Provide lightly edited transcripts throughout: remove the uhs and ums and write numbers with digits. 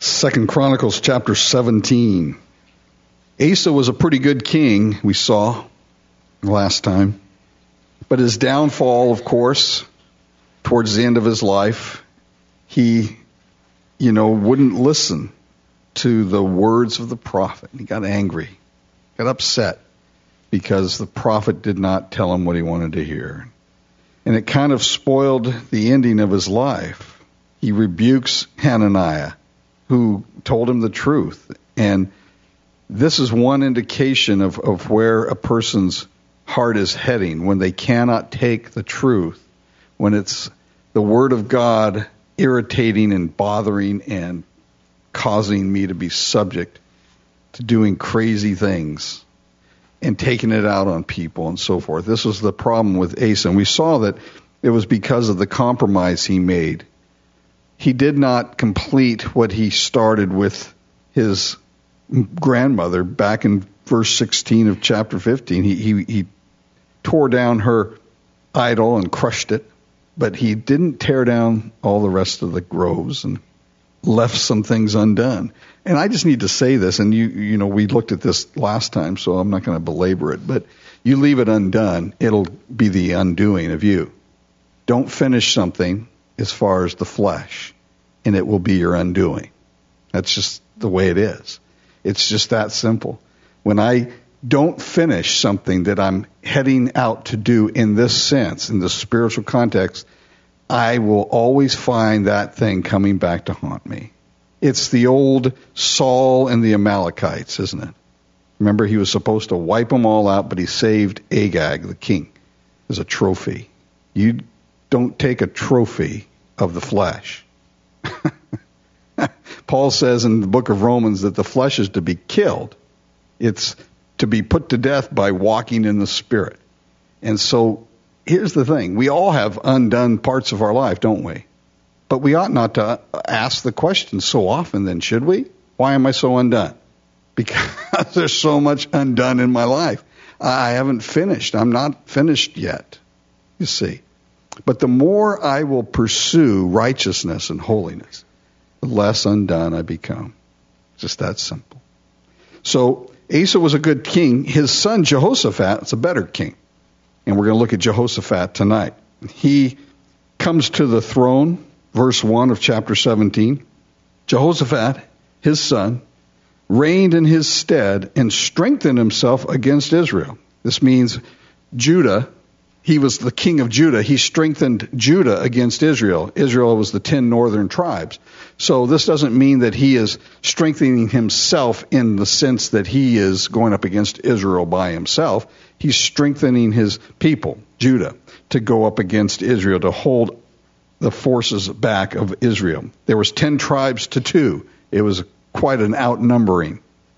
2 Chronicles chapter 17. Asa was a pretty good king, we saw last time. But his downfall, of course, towards the end of his life, he, wouldn't listen to the words of the prophet. He got angry, got upset, because the prophet did not tell him what he wanted to hear. And it kind of spoiled the ending of his life. He rebukes Hananiah, who told him the truth. And this is one indication of where a person's heart is heading, when they cannot take the truth, when it's the Word of God irritating and bothering and causing me to be subject to doing crazy things and taking it out on people and so forth. This was the problem with Asa. And we saw that it was because of the compromise he made. He did not complete what he started with his grandmother back in verse 16 of chapter 15. He tore down her idol and crushed it, but he didn't tear down all the rest of the groves and left some things undone. And I just need to say this, and we looked at this last time, so I'm not going to belabor it, but you leave it undone, it'll be the undoing of you. Don't finish something as far as the flesh, and it will be your undoing. That's just the way it is. It's just that simple. When I don't finish something that I'm heading out to do in this sense, in the spiritual context, I will always find that thing coming back to haunt me. It's the old Saul and the Amalekites, isn't it? Remember, he was supposed to wipe them all out, but he saved Agag, the king, as a trophy. You don't take a trophy of the flesh. Paul says in the book of Romans that the flesh is to be killed. It's to be put to death by walking in the Spirit. And so here's the thing. We all have undone parts of our life, don't we? But we ought not to ask the question so often then, should we? Why am I so undone? Because there's so much undone in my life. I haven't finished. I'm not finished yet, you see. But the more I will pursue righteousness and holiness, the less undone I become. Just that simple. So Asa was a good king. His son Jehoshaphat is a better king. And we're going to look at Jehoshaphat tonight. He comes to the throne, verse 1 of chapter 17. Jehoshaphat, his son, reigned in his stead and strengthened himself against Israel. This means Judah. He was the king of Judah. He strengthened Judah against Israel. Israel was the 10 northern tribes. So this doesn't mean that he is strengthening himself in the sense that he is going up against Israel by himself. He's strengthening his people, Judah, to go up against Israel, to hold the forces back of Israel. There was 10 tribes to 2. It was quite an outnumbering,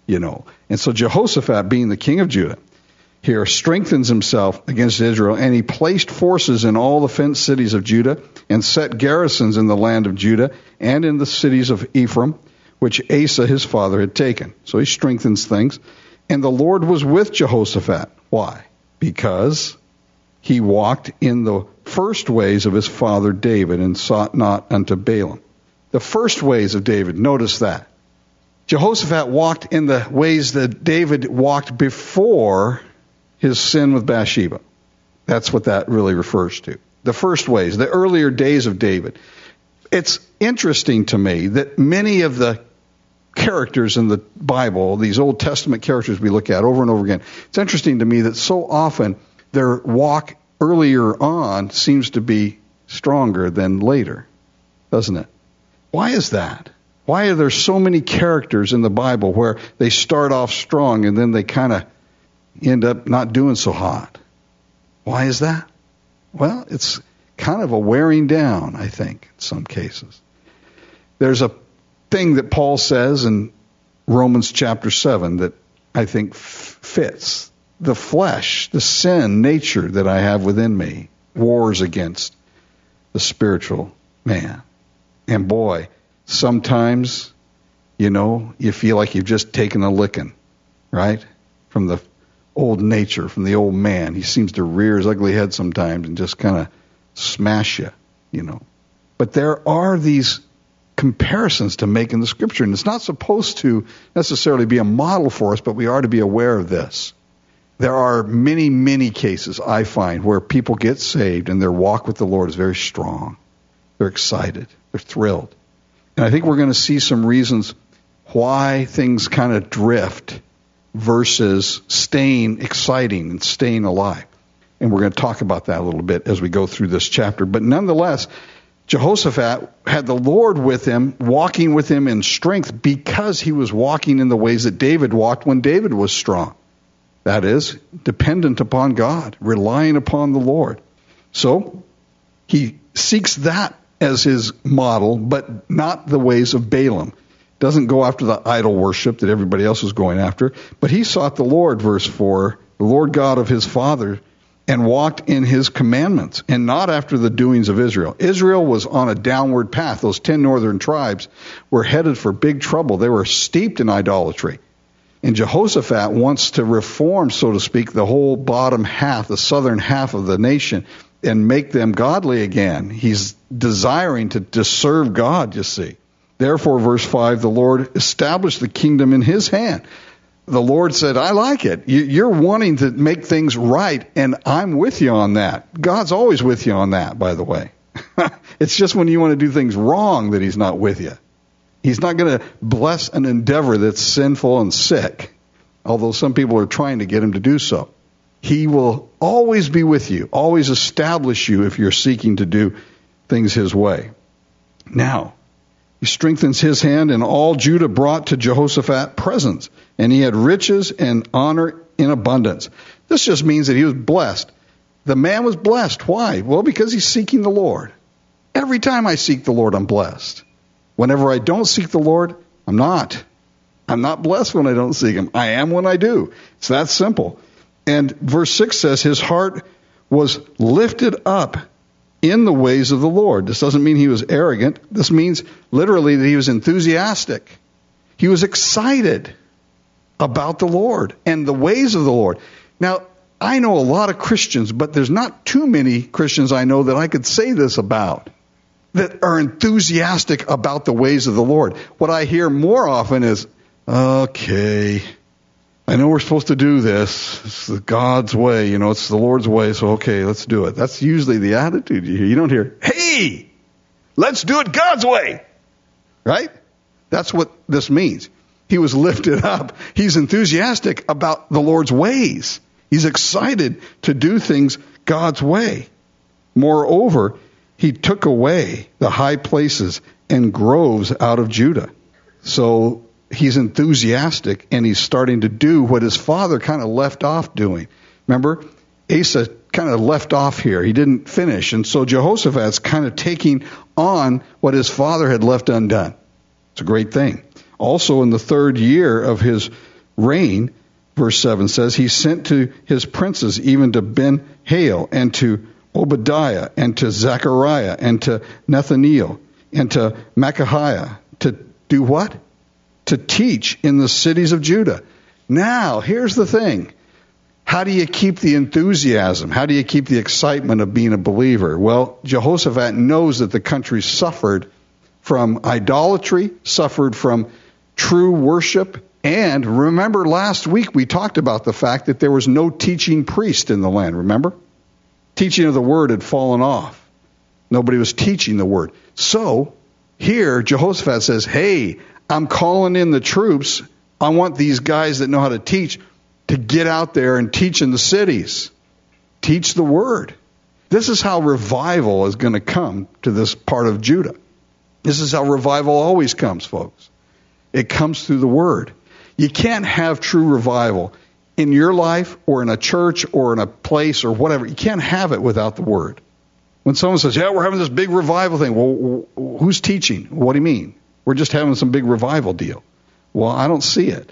And so Jehoshaphat, being the king of Judah, here strengthens himself against Israel, and he placed forces in all the fenced cities of Judah and set garrisons in the land of Judah and in the cities of Ephraim, which Asa his father had taken. So he strengthens things. And the Lord was with Jehoshaphat. Why? Because he walked in the first ways of his father David and sought not unto Baalim. The first ways of David, notice that. Jehoshaphat walked in the ways that David walked before his sin with Bathsheba. That's what that really refers to. The first ways, the earlier days of David. It's interesting to me that many of the characters in the Bible, these Old Testament characters we look at over and over again, it's interesting to me that so often their walk earlier on seems to be stronger than later, doesn't it? Why is that? Why are there so many characters in the Bible where they start off strong and then they kind of end up not doing so hot? Why is that? Well, it's kind of a wearing down, I think, in some cases. There's a thing that Paul says in Romans chapter 7 that I think fits. The flesh, the sin nature that I have within me, wars against the spiritual man. And boy, sometimes, you feel like you've just taken a licking, right? From the old nature, from the old man. He seems to rear his ugly head sometimes and just kind of smash you, But there are these comparisons to make in the Scripture. And it's not supposed to necessarily be a model for us, but we are to be aware of this. There are many, many cases, I find, where people get saved and their walk with the Lord is very strong. They're excited. They're thrilled. And I think we're going to see some reasons why things kind of drift versus staying exciting and staying alive. And we're going to talk about that a little bit as we go through this chapter. But nonetheless, Jehoshaphat had the Lord with him, walking with him in strength, because he was walking in the ways that David walked when David was strong. That is, dependent upon God, relying upon the Lord. So he seeks that as his model, but not the ways of Balaam. Doesn't go after the idol worship that everybody else was going after, but he sought the Lord, verse 4, the Lord God of his father, and walked in his commandments, and not after the doings of Israel. Israel was on a downward path. Those 10 northern tribes were headed for big trouble. They were steeped in idolatry. And Jehoshaphat wants to reform, so to speak, the whole bottom half, the southern half of the nation, and make them godly again. He's desiring to serve God, you see. Therefore, verse 5, the Lord established the kingdom in his hand. The Lord said, I like it. You're wanting to make things right, and I'm with you on that. God's always with you on that, by the way. It's just when you want to do things wrong that he's not with you. He's not going to bless an endeavor that's sinful and sick, although some people are trying to get him to do so. He will always be with you, always establish you if you're seeking to do things his way. Now, he strengthens his hand, and all Judah brought to Jehoshaphat presents, and he had riches and honor in abundance. This just means that he was blessed. The man was blessed. Why? Well, because he's seeking the Lord. Every time I seek the Lord, I'm blessed. Whenever I don't seek the Lord, I'm not. I'm not blessed when I don't seek him. I am when I do. It's that simple. And verse 6 says, his heart was lifted up in the ways of the Lord. This doesn't mean he was arrogant. This means literally that he was enthusiastic. He was excited about the Lord and the ways of the Lord. Now, I know a lot of Christians, but there's not too many Christians I know that I could say this about, that are enthusiastic about the ways of the Lord. What I hear more often is, okay, I know we're supposed to do this. It's God's way, it's the Lord's way, so okay, let's do it. That's usually the attitude you hear. You don't hear, hey, let's do it God's way. Right? That's what this means. He was lifted up. He's enthusiastic about the Lord's ways. He's excited to do things God's way. Moreover, he took away the high places and groves out of Judah. So he's enthusiastic, and he's starting to do what his father kind of left off doing. Remember, Asa kind of left off here. He didn't finish. And so Jehoshaphat's kind of taking on what his father had left undone. It's a great thing. Also, in the 3rd year of his reign, verse 7 says, he sent to his princes, even to Ben-Hail, and to Obadiah, and to Zechariah, and to Nethaniel, and to Micaiah, to do what? To teach in the cities of Judah. Now, here's the thing. How do you keep the enthusiasm? How do you keep the excitement of being a believer? Well, Jehoshaphat knows that the country suffered from idolatry, suffered from true worship, and remember last week we talked about the fact that there was no teaching priest in the land, remember? Teaching of the word had fallen off. Nobody was teaching the word. So, here, Jehoshaphat says, hey, I'm calling in the troops. I want these guys that know how to teach to get out there and teach in the cities. Teach the word. This is how revival is going to come to this part of Judah. This is how revival always comes, folks. It comes through the word. You can't have true revival in your life or in a church or in a place or whatever. You can't have it without the word. When someone says, yeah, we're having this big revival thing. Well, who's teaching? What do you mean? We're just having some big revival deal. Well, I don't see it.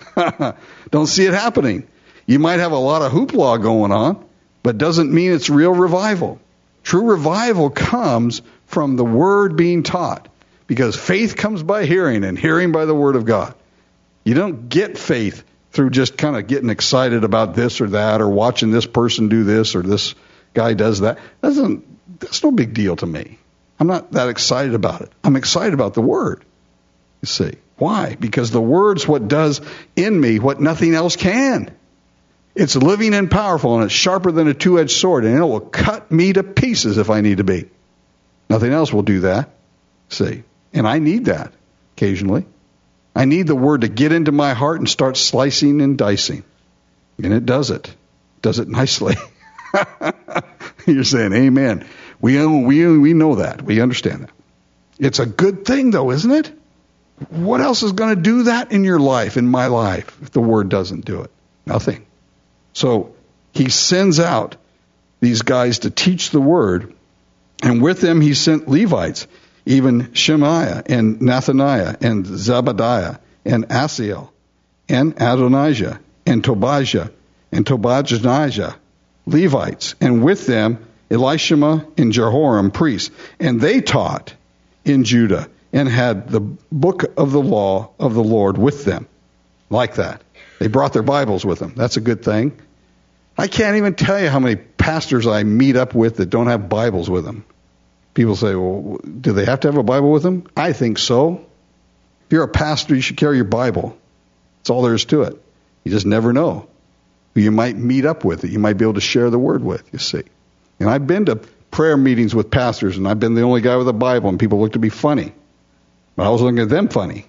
Don't see it happening. You might have a lot of hoopla going on, but doesn't mean it's real revival. True revival comes from the word being taught, because faith comes by hearing, and hearing by the word of God. You don't get faith through just kind of getting excited about this or that, or watching this person do this or this guy does that. That's no big deal to me. I'm not that excited about it. I'm excited about the Word, you see. Why? Because the Word's what does in me what nothing else can. It's living and powerful, and it's sharper than a two-edged sword, and it will cut me to pieces if I need to be. Nothing else will do that, see. And I need that occasionally. I need the Word to get into my heart and start slicing and dicing. And it does it. Does it nicely. You're saying, amen. We know that. We understand that. It's a good thing, though, isn't it? What else is going to do that in your life, in my life, if the Word doesn't do it? Nothing. So he sends out these guys to teach the Word, and with them he sent Levites, even Shemaiah and Nathaniah and Zebadiah and Asiel and Adonijah and Tobijah and Tobadonijah, Levites, and with them Elishama and Jehoram, priests. And they taught in Judah and had the book of the law of the Lord with them. Like that. They brought their Bibles with them. That's a good thing. I can't even tell you how many pastors I meet up with that don't have Bibles with them. People say, well, do they have to have a Bible with them? I think so. If you're a pastor, you should carry your Bible. That's all there is to it. You just never know who you might meet up with that you might be able to share the Word with, you see. And I've been to prayer meetings with pastors, and I've been the only guy with a Bible, and people looked at me funny. But I was looking at them funny.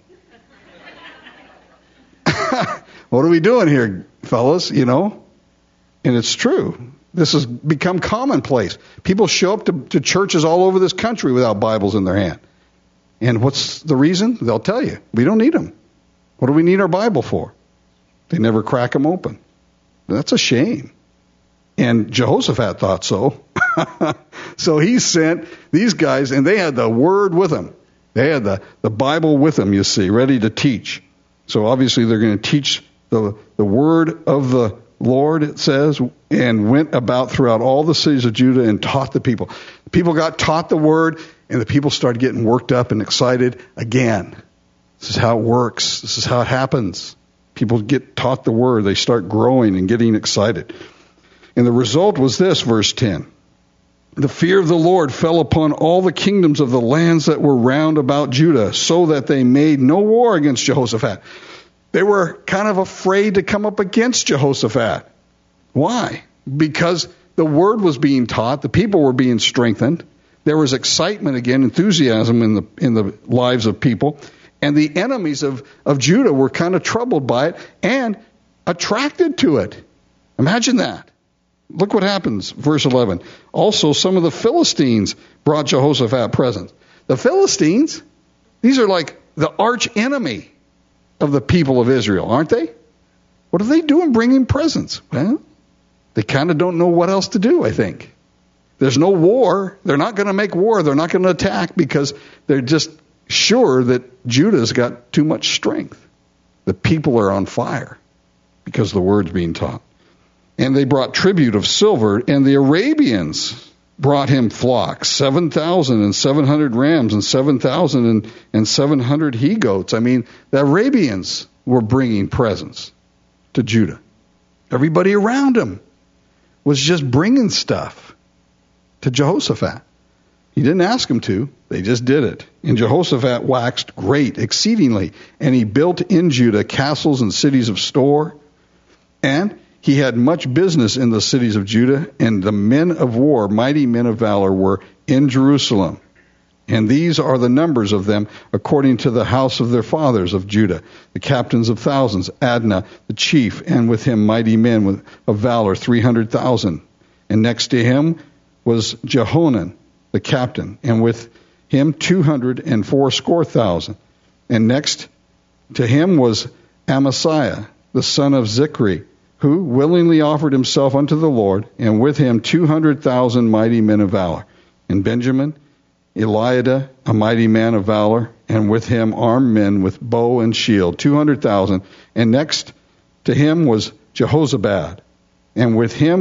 What are we doing here, fellas, you know? And it's true. This has become commonplace. People show up to churches all over this country without Bibles in their hand. And what's the reason? They'll tell you. We don't need them. What do we need our Bible for? They never crack them open. That's a shame. And Jehoshaphat thought so. So he sent these guys, and they had the Word with them. They had the Bible with them, you see, ready to teach. So obviously they're going to teach the Word of the Lord, it says, and went about throughout all the cities of Judah and taught the people. The people got taught the Word, and the people started getting worked up and excited again. This is how it works. This is how it happens. People get taught the Word. They start growing and getting excited. And the result was this, verse 10. The fear of the Lord fell upon all the kingdoms of the lands that were round about Judah, so that they made no war against Jehoshaphat. They were kind of afraid to come up against Jehoshaphat. Why? Because the Word was being taught, the people were being strengthened, there was excitement again, enthusiasm in the lives of people, and the enemies of Judah were kind of troubled by it and attracted to it. Imagine that. Look what happens, verse 11. Also, some of the Philistines brought Jehoshaphat presents. The Philistines, these are like the arch enemy of the people of Israel, aren't they? What are they doing bringing presents? Well, they kind of don't know what else to do, I think. There's no war. They're not going to make war. They're not going to attack because they're just sure that Judah's got too much strength. The people are on fire because the Word's being taught. And they brought tribute of silver, and the Arabians brought him flocks, 7,700 rams and 7,700 he-goats. I mean, the Arabians were bringing presents to Judah. Everybody around him was just bringing stuff to Jehoshaphat. He didn't ask them to. They just did it. And Jehoshaphat waxed great exceedingly, and he built in Judah castles and cities of store, and he had much business in the cities of Judah, and the men of war, mighty men of valor, were in Jerusalem. And these are the numbers of them according to the house of their fathers of Judah, the captains of thousands, Adnah the chief, and with him mighty men of valor, 300,000. And next to him was Jehonan the captain, and with him 280,000. And next to him was Amasiah the son of Zichri, who willingly offered himself unto the Lord, and with him 200,000 mighty men of valor. And Benjamin, Eliada, a mighty man of valor, and with him armed men with bow and shield, 200,000. And next to him was Jehozabad, and with him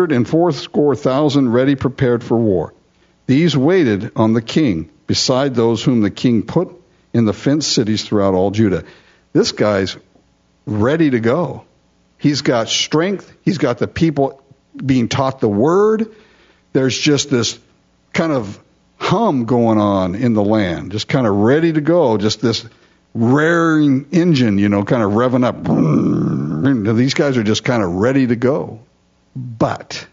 180,000 ready prepared for war. These waited on the king, beside those whom the king put in the fenced cities throughout all Judah. This guy's ready to go. He's got strength. He's got the people being taught the Word. There's just this kind of hum going on in the land, just kind of ready to go, just this raring engine, kind of revving up. These guys are just kind of ready to go. But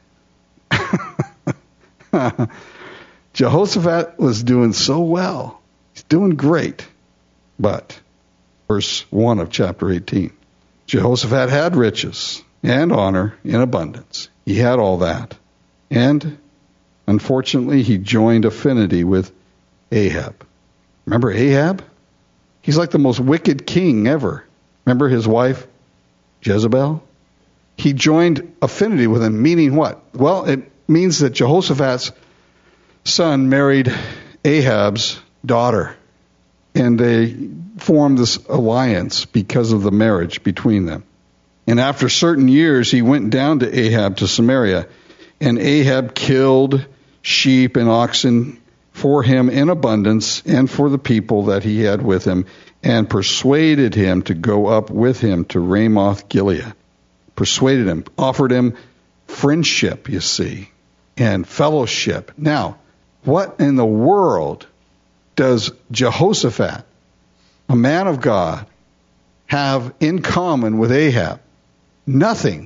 Jehoshaphat was doing so well. He's doing great. But, verse 1 of chapter 18, Jehoshaphat had riches and honor in abundance. He had all that. And, unfortunately, he joined affinity with Ahab. Remember Ahab? He's like the most wicked king ever. Remember his wife, Jezebel? He joined affinity with him, meaning what? Well, it means that Jehoshaphat's son married Ahab's daughter. And they formed this alliance because of the marriage between them. And after certain years, he went down to Ahab to Samaria. And Ahab killed sheep and oxen for him in abundance and for the people that he had with him, and persuaded him to go up with him to Ramoth Gilead. Persuaded him, offered him friendship, you see, and fellowship. Now, what in the world does Jehoshaphat, a man of God, have in common with Ahab? Nothing.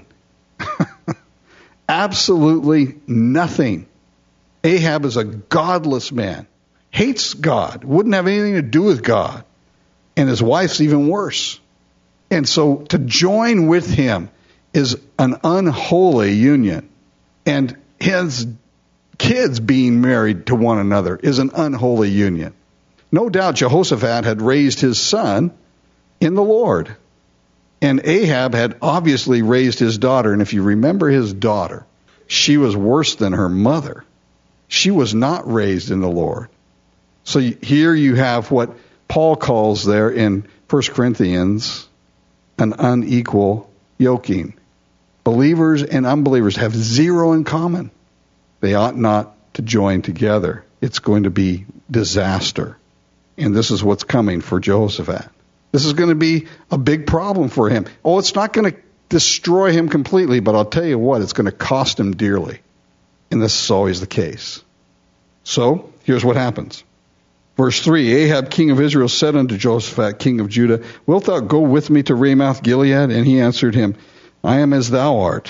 Absolutely nothing. Ahab is a godless man, hates God, wouldn't have anything to do with God, and his wife's even worse. And so to join with him is an unholy union. And his kids being married to one another is an unholy union. No doubt Jehoshaphat had raised his son in the Lord. And Ahab had obviously raised his daughter. And if you remember his daughter, she was worse than her mother. She was not raised in the Lord. So here you have what Paul calls there in 1 Corinthians an unequal yoking. Believers and unbelievers have zero in common. They ought not to join together. It's going to be disaster. And this is what's coming for Jehoshaphat. This is going to be a big problem for him. Oh, it's not going to destroy him completely, but I'll tell you what, it's going to cost him dearly. And this is always the case. So, here's what happens. Verse 3, Ahab, king of Israel, said unto Jehoshaphat, king of Judah, wilt thou go with me to Ramoth Gilead? And he answered him, I am as thou art,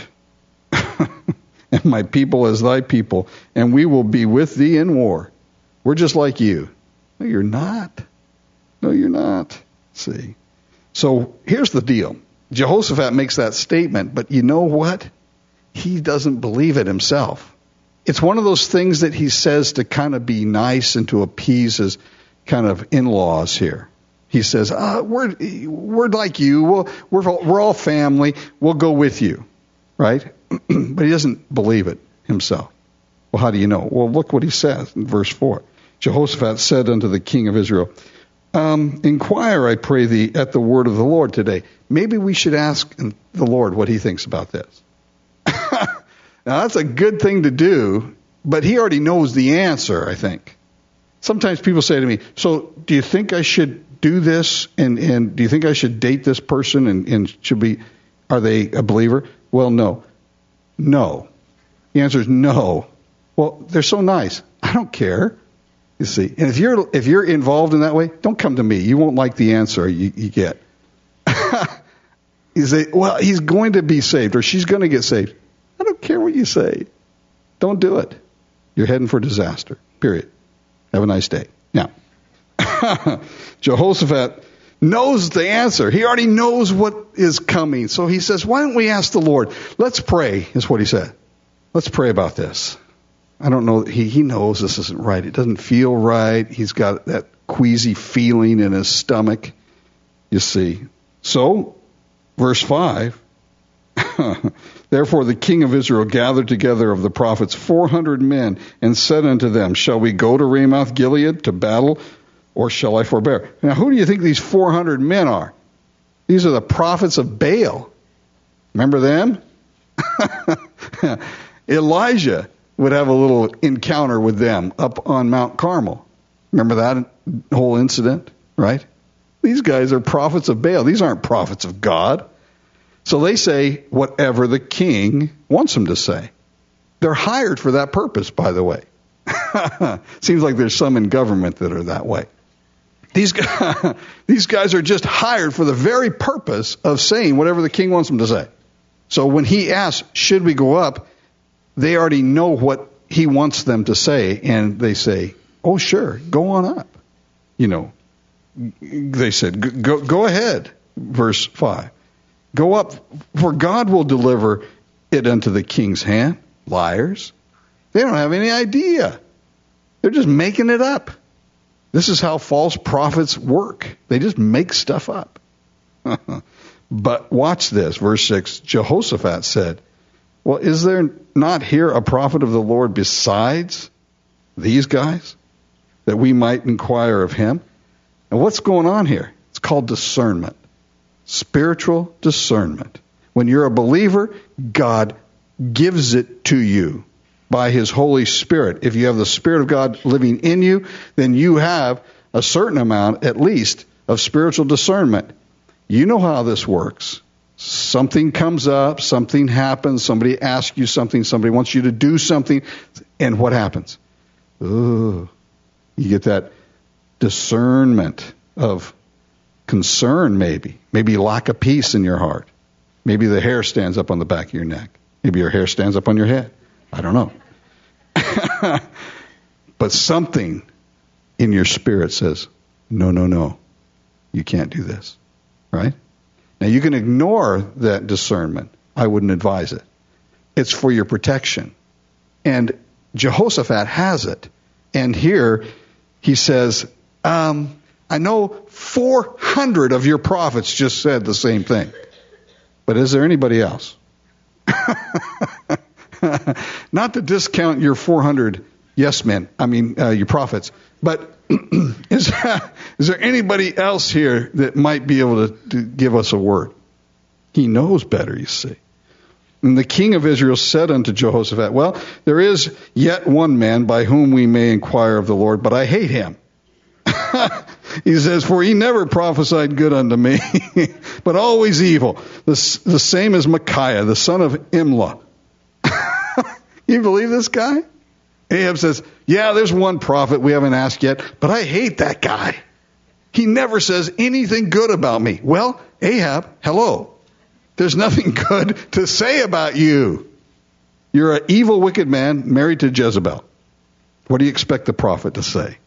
and my people as thy people, and we will be with thee in war. We're just like you. No, you're not. No, you're not. See. So here's the deal. Jehoshaphat makes that statement, but you know what? He doesn't believe it himself. It's one of those things that he says to kind of be nice and to appease his kind of in-laws here. He says, we're like you. We're all family. We'll go with you. Right? But he doesn't believe it himself. Well, how do you know? Well, look what he says in verse 4. Jehoshaphat said unto the king of Israel, inquire, I pray thee, at the word of the Lord today. Maybe we should ask the Lord what he thinks about this. Now, that's a good thing to do, but he already knows the answer, I think. Sometimes people say to me, so do you think I should do this? And do you think I should date this person? And are they a believer? Well, no. No. The answer is no. Well, they're so nice. I don't care. You see. And if you're involved in that way, don't come to me. You won't like the answer you get. You say, well, he's going to be saved or she's going to get saved. I don't care what you say. Don't do it. You're heading for disaster. Period. Have a nice day. Now, Jehoshaphat knows the answer. He already knows what is coming. So he says, why don't we ask the Lord? Let's pray, is what he said. Let's pray about this. I don't know. He knows this isn't right. It doesn't feel right. He's got that queasy feeling in his stomach, you see. So, verse 5, therefore the king of Israel gathered together of the prophets 400 men and said unto them, shall we go to Ramoth Gilead to battle, or shall I forbear? Now, who do you think these 400 men are? These are the prophets of Baal. Remember them? Elijah would have a little encounter with them up on Mount Carmel. Remember that whole incident, right? These guys are prophets of Baal. These aren't prophets of God. So they say whatever the king wants them to say. They're hired for that purpose, by the way. Seems like there's some in government that are that way. These guys are just hired for the very purpose of saying whatever the king wants them to say. So when he asks, should we go up, they already know what he wants them to say, and they say, oh, sure, go on up. You know, they said, go ahead, verse 5. Go up, for God will deliver it unto the king's hand. Liars. They don't have any idea. They're just making it up. This is how false prophets work. They just make stuff up. But watch this, verse 6. Jehoshaphat said, well, is there not here a prophet of the Lord besides these guys, that we might inquire of him? And what's going on here? It's called discernment. Spiritual discernment. When you're a believer, God gives it to you by his Holy Spirit. If you have the Spirit of God living in you, then you have a certain amount, at least, of spiritual discernment. You know how this works. Something comes up, something happens, somebody asks you something, somebody wants you to do something, and what happens? Ooh, you get that discernment of concern, maybe lack of peace in your heart. Maybe the hair stands up on the back of your neck. Maybe your hair stands up on your head. I don't know. But something in your spirit says, no, you can't do this. Right? Now, you can ignore that discernment. I wouldn't advise it. It's for your protection. And Jehoshaphat has it. And here he says, I know 400 of your prophets just said the same thing. But is there anybody else? Not to discount your 400 yes men, your prophets, but is there anybody else here that might be able to give us a word? He knows better, you see. And the king of Israel said unto Jehoshaphat, well, there is yet one man by whom we may inquire of the Lord, but I hate him. He says, for he never prophesied good unto me, but always evil. The same as Micaiah, the son of Imlah. You believe this guy? Ahab says, yeah, there's one prophet we haven't asked yet, but I hate that guy. He never says anything good about me. Well, Ahab, hello. There's nothing good to say about you. You're an evil, wicked man married to Jezebel. What do you expect the prophet to say?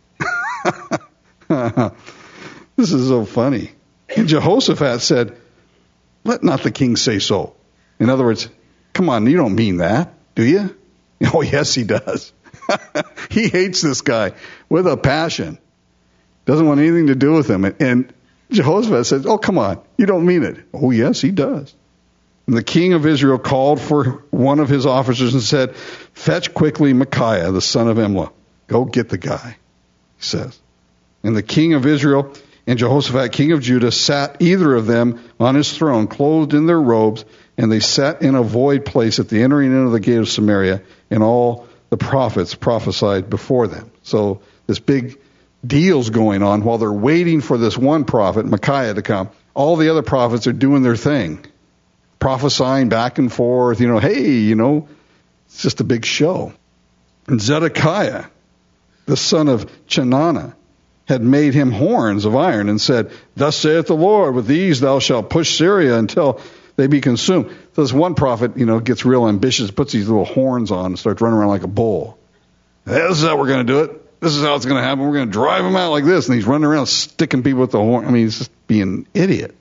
This is so funny. And Jehoshaphat said, let not the king say so. In other words, come on, you don't mean that, do you? Oh, yes, he does. He hates this guy with a passion. Doesn't want anything to do with him. And Jehoshaphat says, oh, come on, you don't mean it. Oh, yes, he does. And the king of Israel called for one of his officers and said, fetch quickly Micaiah, the son of Imlah. Go get the guy, he says. And the king of Israel and Jehoshaphat, king of Judah, sat either of them on his throne, clothed in their robes, and they sat in a void place at the entering in of the gate of Samaria, and all the prophets prophesied before them. So this big deal's going on while they're waiting for this one prophet, Micaiah, to come. All the other prophets are doing their thing, prophesying back and forth, hey, it's just a big show. And Zedekiah, the son of Chenaanah, had made him horns of iron and said, thus saith the Lord, with these thou shalt push Syria until they be consumed. So this one prophet, gets real ambitious, puts these little horns on and starts running around like a bull. This is how we're going to do it. This is how it's going to happen. We're going to drive them out like this. And he's running around sticking people with the horn. He's just being an idiot.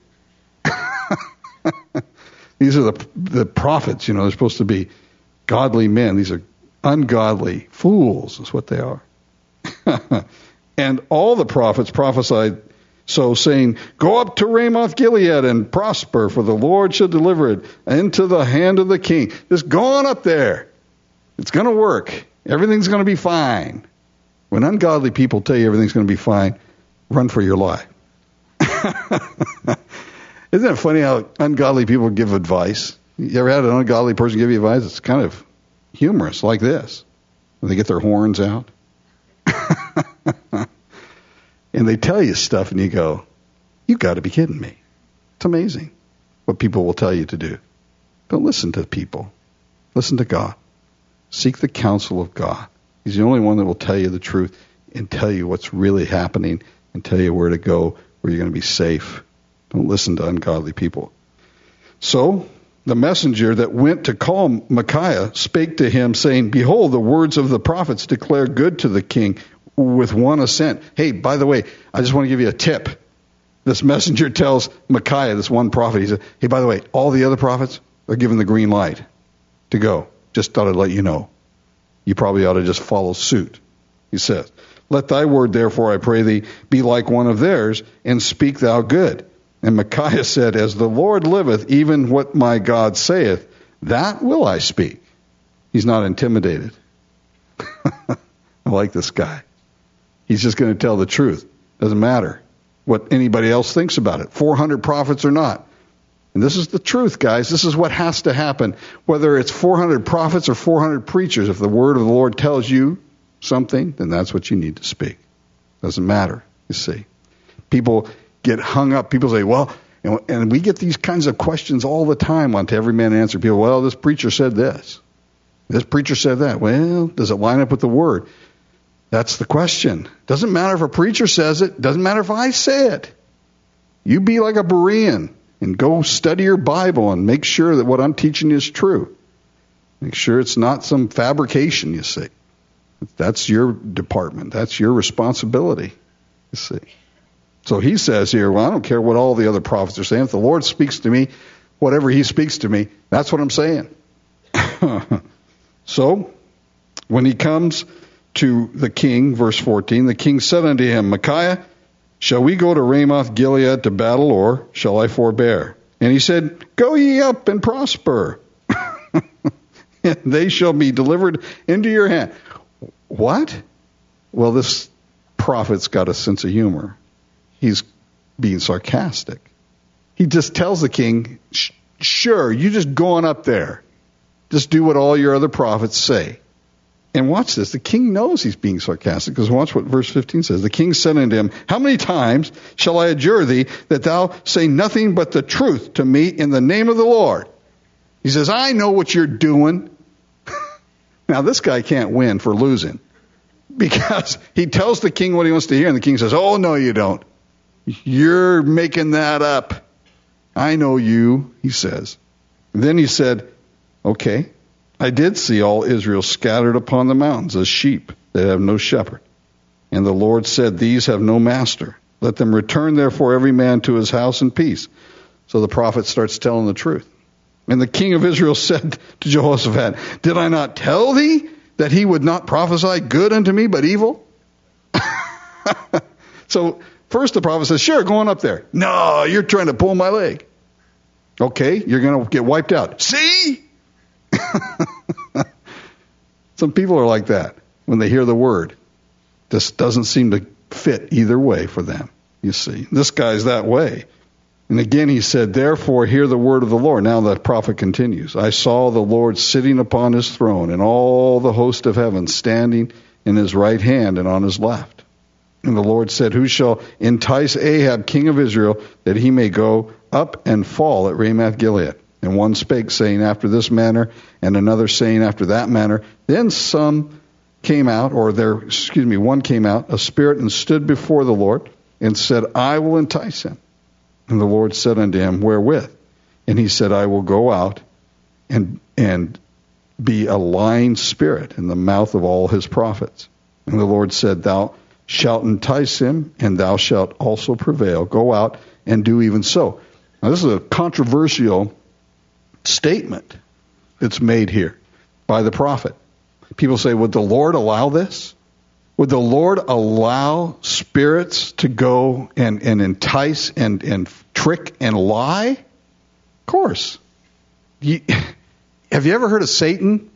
These are the prophets, they're supposed to be godly men. These are ungodly fools is what they are. And all the prophets prophesied so, saying, go up to Ramoth Gilead and prosper, for the Lord shall deliver it into the hand of the king. Just go on up there. It's going to work. Everything's going to be fine. When ungodly people tell you everything's going to be fine, run for your life. Isn't it funny how ungodly people give advice? You ever had an ungodly person give you advice? It's kind of humorous, like this. When they get their horns out. And they tell you stuff and you go, you got to be kidding me. It's amazing what people will tell you to do. Don't listen to people. Listen to God. Seek the counsel of God. He's the only one that will tell you the truth and tell you what's really happening and tell you where to go, where you're going to be safe. Don't listen to ungodly people. So the messenger that went to call Micaiah spake to him, saying, Behold, the words of the prophets declare good to the king with one assent. Hey, by the way, I just want to give you a tip. This messenger tells Micaiah, this one prophet, he said, hey, by the way, all the other prophets are given the green light to go. Just thought I'd let you know. You probably ought to just follow suit, he says. Let thy word, therefore, I pray thee, be like one of theirs, and speak thou good. And Micaiah said, As the Lord liveth, even what my God saith, that will I speak. He's not intimidated. I like this guy. He's just going to tell the truth. Doesn't matter what anybody else thinks about it. 400 prophets or not. And this is the truth, guys. This is what has to happen. Whether it's 400 prophets or 400 preachers, if the word of the Lord tells you something, then that's what you need to speak. Doesn't matter, you see. People get hung up. People say, well, and we get these kinds of questions all the time on To Every Man Answer. People, well, this preacher said this. This preacher said that. Well, does it line up with the word? That's the question. Doesn't matter if a preacher says it. Doesn't matter if I say it. You be like a Berean and go study your Bible and make sure that what I'm teaching is true. Make sure it's not some fabrication, you see. That's your department. That's your responsibility, you see. So he says here, well, I don't care what all the other prophets are saying. If the Lord speaks to me, whatever he speaks to me, that's what I'm saying. So when he comes to the king, verse 14, the king said unto him, Micaiah, shall we go to Ramoth Gilead to battle, or shall I forbear? And he said, Go ye up and prosper, and they shall be delivered into your hand. What? Well, this prophet's got a sense of humor. He's being sarcastic. He just tells the king, sure, you just go on up there. Just do what all your other prophets say. And watch this. The king knows he's being sarcastic, because watch what verse 15 says. The king said unto him, How many times shall I adjure thee that thou say nothing but the truth to me in the name of the Lord? He says, I know what you're doing. Now, this guy can't win for losing, because he tells the king what he wants to hear, and the king says, oh, no, you don't. You're making that up. I know you, he says. And then he said, okay, I did see all Israel scattered upon the mountains as sheep that have no shepherd. And the Lord said, These have no master. Let them return, therefore, every man to his house in peace. So the prophet starts telling the truth. And the king of Israel said to Jehoshaphat, Did I not tell thee that he would not prophesy good unto me, but evil? So first the prophet says, sure, go on up there. No, you're trying to pull my leg. Okay, you're going to get wiped out. See? Some people are like that when they hear the word. This doesn't seem to fit either way for them, you see. This guy's that way. And again he said, Therefore hear the word of the Lord. Now the prophet continues. I saw the Lord sitting upon his throne, and all the host of heaven standing in his right hand and on his left. And the Lord said, Who shall entice Ahab, king of Israel, that he may go up and fall at Ramoth Gilead? And one spake, saying after this manner, and another saying after that manner. Then one came out, a spirit, and stood before the Lord, and said, I will entice him. And the Lord said unto him, Wherewith? And he said, I will go out and be a lying spirit in the mouth of all his prophets. And the Lord said, Thou shalt entice him, and thou shalt also prevail. Go out and do even so. Now, this is a controversial statement that's made here by the prophet. People say, would the Lord allow this? Would the Lord allow spirits to go and entice and trick and lie? Of course. Have you ever heard of Satan?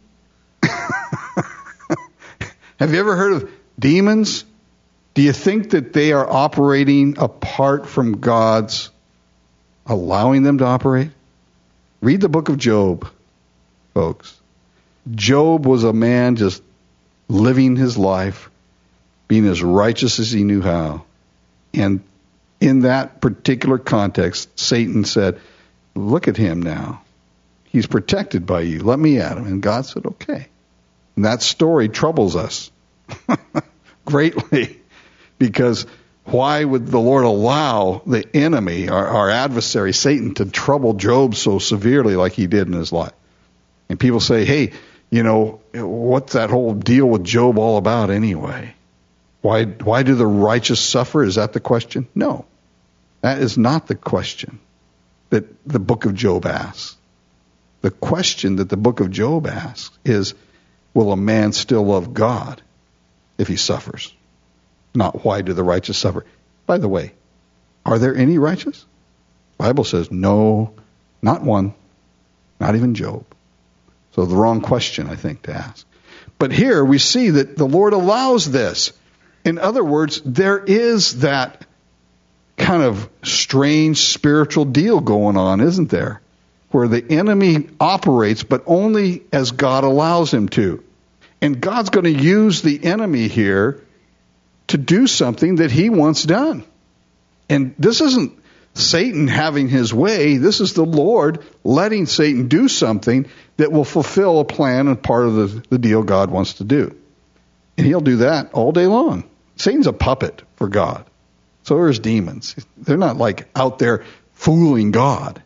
Have you ever heard of demons? Do you think that they are operating apart from God's allowing them to operate? Read the book of Job, folks. Job was a man just living his life, being as righteous as he knew how. And in that particular context, Satan said, look at him now. He's protected by you. Let me at him. And God said, okay. And that story troubles us greatly, because why would the Lord allow the enemy, our adversary, Satan, to trouble Job so severely like he did in his life? And people say, hey, what's that whole deal with Job all about anyway? Why do the righteous suffer? Is that the question? No, that is not the question that the book of Job asks. The question that the book of Job asks is, will a man still love God if he suffers? Not why do the righteous suffer. By the way, are there any righteous? The Bible says no, not one, not even Job. So the wrong question, I think, to ask. But here we see that the Lord allows this. In other words, there is that kind of strange spiritual deal going on, isn't there? Where the enemy operates, but only as God allows him to. And God's going to use the enemy here to do something that he wants done. And this isn't Satan having his way. This is the Lord letting Satan do something that will fulfill a plan and part of the deal God wants to do. And he'll do that all day long. Satan's a puppet for God. So are his demons. They're not like out there fooling God.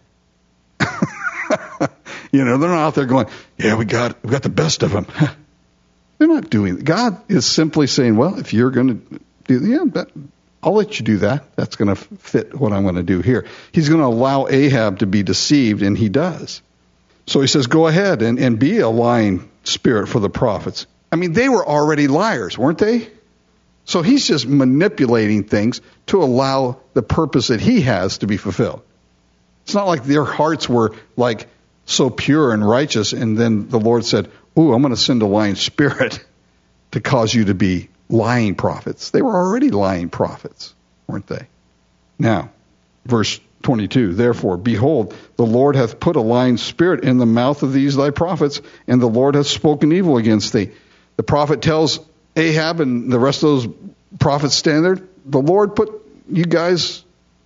They're not out there going, yeah, we got the best of them. They're not doing it. God is simply saying, well, if you're going to do, I'll let you do that. That's going to fit what I'm going to do here. He's going to allow Ahab to be deceived, and he does. So he says, go ahead and be a lying spirit for the prophets. I mean, they were already liars, weren't they? So he's just manipulating things to allow the purpose that he has to be fulfilled. It's not like their hearts were like so pure and righteous, and then the Lord said, ooh, I'm going to send a lying spirit to cause you to be lying prophets. They were already lying prophets, weren't they? Now, verse 22, therefore, behold, the Lord hath put a lying spirit in the mouth of these thy prophets, and the Lord hath spoken evil against thee. The prophet tells Ahab and the rest of those prophets stand there, the Lord put you guys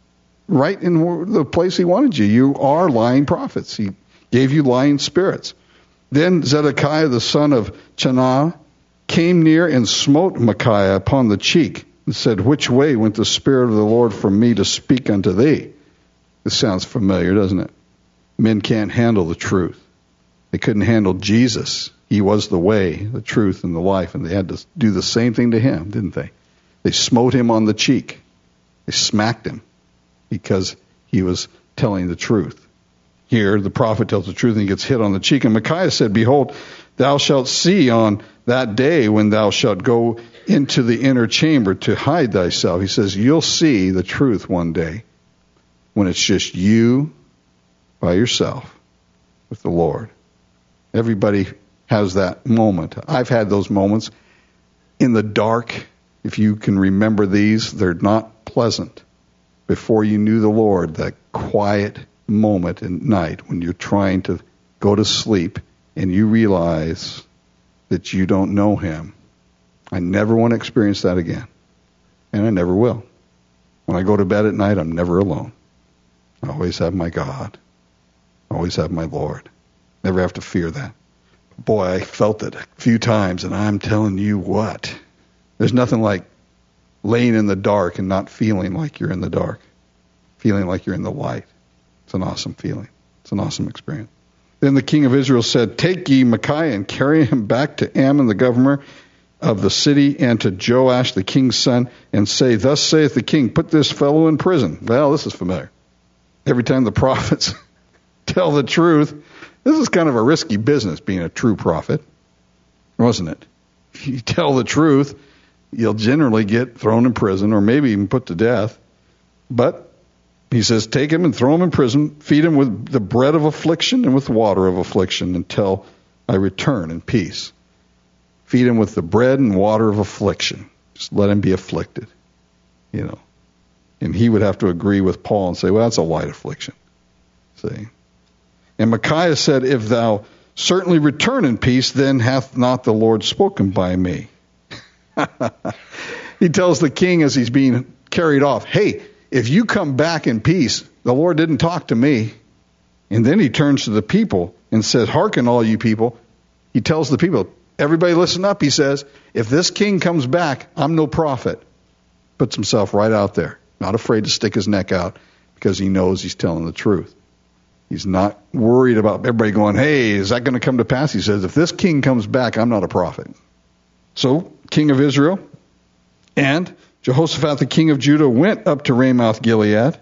right in the place he wanted you. You are lying prophets. He gave you lying spirits. Then Zedekiah the son of Chenaanah came near and smote Micaiah upon the cheek and said, which way went the Spirit of the Lord from me to speak unto thee? This sounds familiar, doesn't it? Men can't handle the truth. They couldn't handle Jesus. He was the way, the truth, and the life, and they had to do the same thing to him, didn't they? They smote him on the cheek. They smacked him because he was telling the truth. Here, the prophet tells the truth and he gets hit on the cheek. And Micaiah said, behold, thou shalt see on that day when thou shalt go into the inner chamber to hide thyself. He says, you'll see the truth one day when it's just you by yourself with the Lord. Everybody has that moment. I've had those moments in the dark. If you can remember these, they're not pleasant. Before you knew the Lord, that quiet moment at night when you're trying to go to sleep and you realize that you don't know him. I never want to experience that again. And I never will. When I go to bed at night, I'm never alone. I always have my God. I always have my Lord. Never have to fear that. Boy, I felt it a few times, and I'm telling you what. There's nothing like laying in the dark and not feeling like you're in the dark. Feeling like you're in the light. It's an awesome feeling. It's an awesome experience. Then the king of Israel said, take ye Micaiah and carry him back to Ammon the governor of the city and to Joash the king's son and say, thus saith the king, put this fellow in prison. Well, this is familiar. Every time the prophets tell the truth, this is kind of a risky business being a true prophet, wasn't it? If you tell the truth, you'll generally get thrown in prison or maybe even put to death. But he says, take him and throw him in prison, feed him with the bread of affliction and with water of affliction until I return in peace. Feed him with the bread and water of affliction. Just let him be afflicted, And he would have to agree with Paul and say, well, that's a light affliction. See? And Micaiah said, if thou certainly return in peace, then hath not the Lord spoken by me. He tells the king as he's being carried off, hey, if you come back in peace, the Lord didn't talk to me. And then he turns to the people and says, hearken all you people. He tells the people, everybody listen up, he says, if this king comes back, I'm no prophet. Puts himself right out there, not afraid to stick his neck out because he knows he's telling the truth. He's not worried about everybody going, hey, is that going to come to pass? He says, if this king comes back, I'm not a prophet. So, king of Israel and Jehoshaphat, the king of Judah, went up to Ramoth Gilead.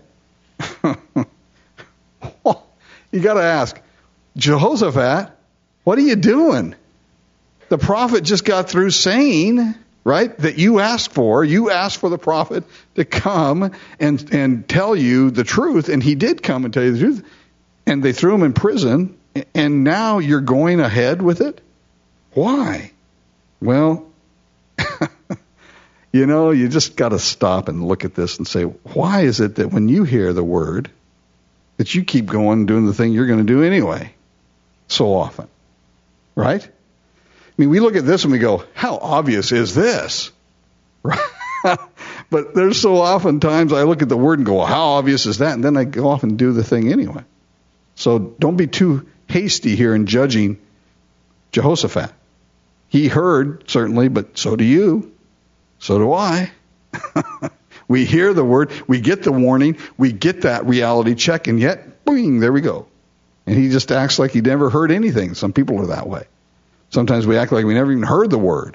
You got to ask, Jehoshaphat, what are you doing? The prophet just got through saying, right, that you asked for the prophet to come and tell you the truth, and he did come and tell you the truth, and they threw him in prison, and now you're going ahead with it? Why? Well, you just got to stop and look at this and say, why is it that when you hear the word, that you keep going and doing the thing you're going to do anyway so often? Right? I mean, we look at this and we go, how obvious is this? Right? But there's so often times I look at the word and go, well, how obvious is that? And then I go off and do the thing anyway. So don't be too hasty here in judging Jehoshaphat. He heard, certainly, but so do you. So do I. We hear the word, we get the warning, we get that reality check, and yet, boing, there we go. And he just acts like he never heard anything. Some people are that way. Sometimes we act like we never even heard the word.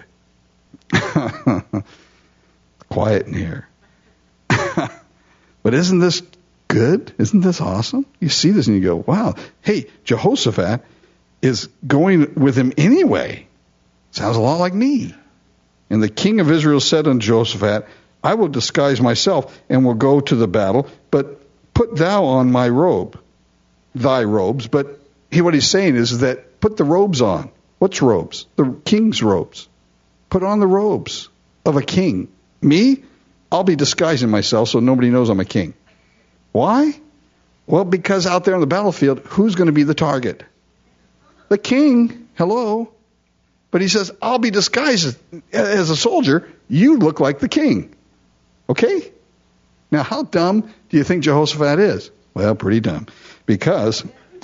Quiet in here. But isn't this good? Isn't this awesome? You see this and you go, wow, hey, Jehoshaphat is going with him anyway. Sounds a lot like me. And the king of Israel said unto Jehoshaphat, I will disguise myself and will go to the battle, but put thou on my robe, thy robes. But what he's saying is that put the robes on. What's robes? The king's robes. Put on the robes of a king. Me? I'll be disguising myself so nobody knows I'm a king. Why? Well, because out there on the battlefield, who's going to be the target? The king. Hello. But he says, I'll be disguised as a soldier. You look like the king. Okay? Now, how dumb do you think Jehoshaphat is? Well, pretty dumb. Because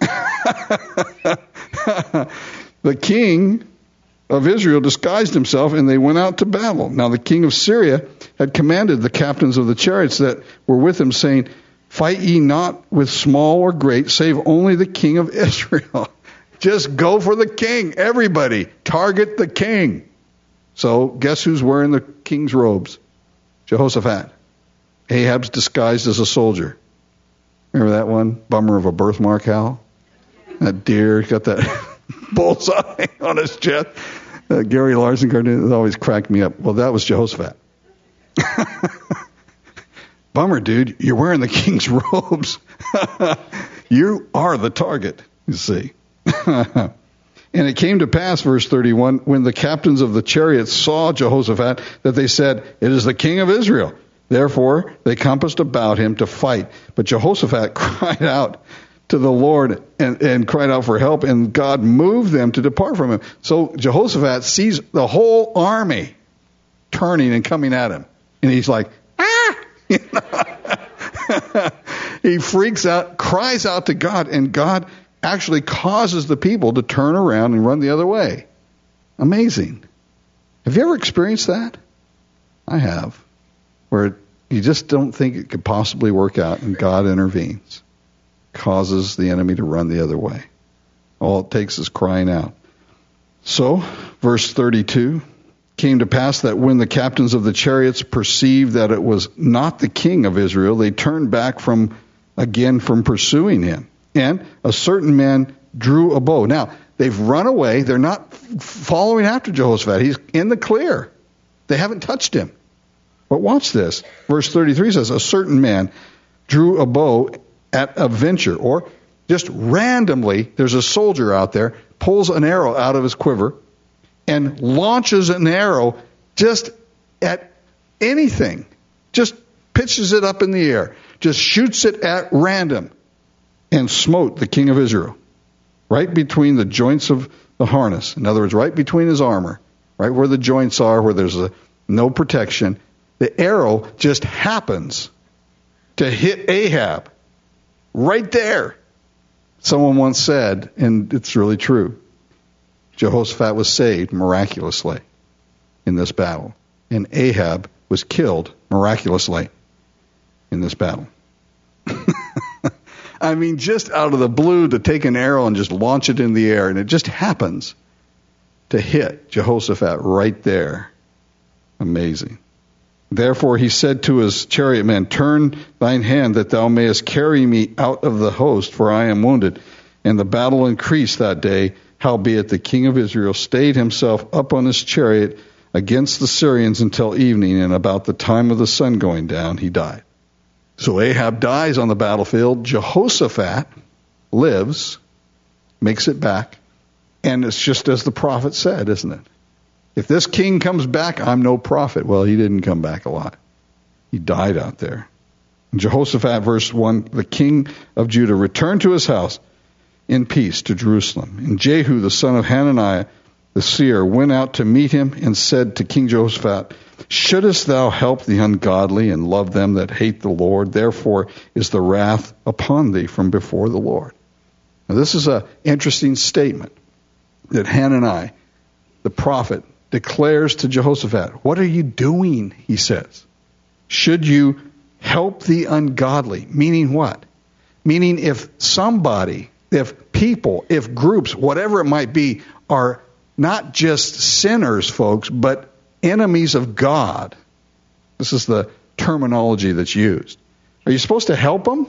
the king of Israel disguised himself, and they went out to battle. Now, the king of Syria had commanded the captains of the chariots that were with him, saying, fight ye not with small or great, save only the king of Israel. Just go for the king. Everybody, target the king. So, guess who's wearing the king's robes? Jehoshaphat. Ahab's disguised as a soldier. Remember that one? Bummer of a birthmark, Hal? That deer got that bullseye on his chest. Gary Larson cartoon always cracked me up. Well, that was Jehoshaphat. Bummer, dude. You're wearing the king's robes. You are the target, you see. And it came to pass, verse 31, when the captains of the chariots saw Jehoshaphat, that they said, it is the king of Israel. Therefore, they compassed about him to fight. But Jehoshaphat cried out to the Lord and cried out for help, and God moved them to depart from him. So Jehoshaphat sees the whole army turning and coming at him. And he's like, ah! He freaks out, cries out to God, and God actually causes the people to turn around and run the other way. Amazing. Have you ever experienced that? I have. Where you just don't think it could possibly work out, and God intervenes. Causes the enemy to run the other way. All it takes is crying out. So, verse 32, came to pass that when the captains of the chariots perceived that it was not the king of Israel, they turned back from pursuing him. And a certain man drew a bow. Now, they've run away. They're not following after Jehoshaphat. He's in the clear. They haven't touched him. But watch this. Verse 33 says, a certain man drew a bow at a venture, or just randomly, there's a soldier out there, pulls an arrow out of his quiver, and launches an arrow just at anything. Just pitches it up in the air. Just shoots it at random. And smote the king of Israel, right between the joints of the harness. In other words, right between his armor, right where the joints are, where there's no protection. The arrow just happens to hit Ahab right there. Someone once said, and it's really true, Jehoshaphat was saved miraculously in this battle, and Ahab was killed miraculously in this battle. I mean, just out of the blue to take an arrow and just launch it in the air, and it just happens to hit Jehoshaphat right there. Amazing. Therefore he said to his chariot men, turn thine hand that thou mayest carry me out of the host, for I am wounded. And the battle increased that day, howbeit the king of Israel stayed himself up on his chariot against the Syrians until evening, and about the time of the sun going down he died. So Ahab dies on the battlefield. Jehoshaphat lives, makes it back, and it's just as the prophet said, isn't it? If this king comes back, I'm no prophet. Well, he didn't come back alive. He died out there. In Jehoshaphat, verse 1, the king of Judah returned to his house in peace to Jerusalem. And Jehu, the son of Hananiah, the seer, went out to meet him and said to King Jehoshaphat, shouldest thou help the ungodly and love them that hate the Lord? Therefore is the wrath upon thee from before the Lord. Now this is an interesting statement that Hananiah, the prophet, declares to Jehoshaphat. What are you doing? He says. Should you help the ungodly? Meaning what? Meaning if somebody, if people, if groups, whatever it might be, are not just sinners, folks, but enemies of God. This is the terminology that's used. Are you supposed to help them?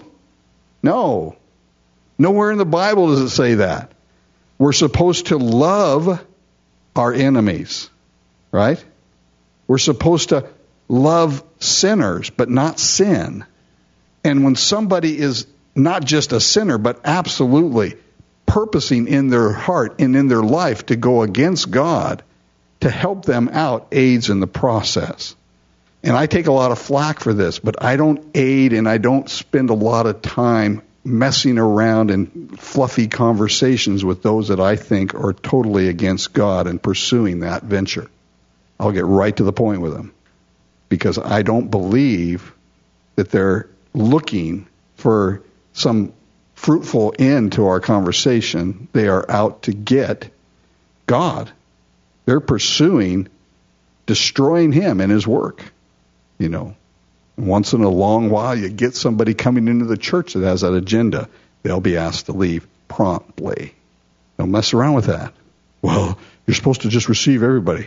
No. Nowhere in the Bible does it say that. We're supposed to love our enemies, right? We're supposed to love sinners, but not sin. And when somebody is not just a sinner, but absolutely purposing in their heart and in their life to go against God, to help them out aids in the process. And I take a lot of flack for this, but I don't aid and I don't spend a lot of time messing around in fluffy conversations with those that I think are totally against God and pursuing that venture. I'll get right to the point with them because I don't believe that they're looking for some fruitful end to our conversation. They are out to get God. They're pursuing destroying him and his work. You know, once in a long while you get somebody coming into the church that has that agenda. They'll be asked to leave promptly. Don't mess around with that. Well, you're supposed to just receive everybody.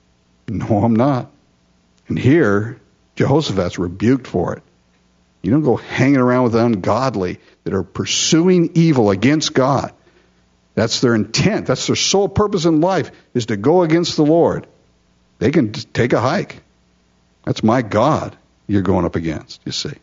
No, I'm not. And here, Jehoshaphat's rebuked for it. You don't go hanging around with the ungodly that are pursuing evil against God. That's their intent. That's their sole purpose in life, is to go against the Lord. They can just take a hike. That's my God you're going up against, you see.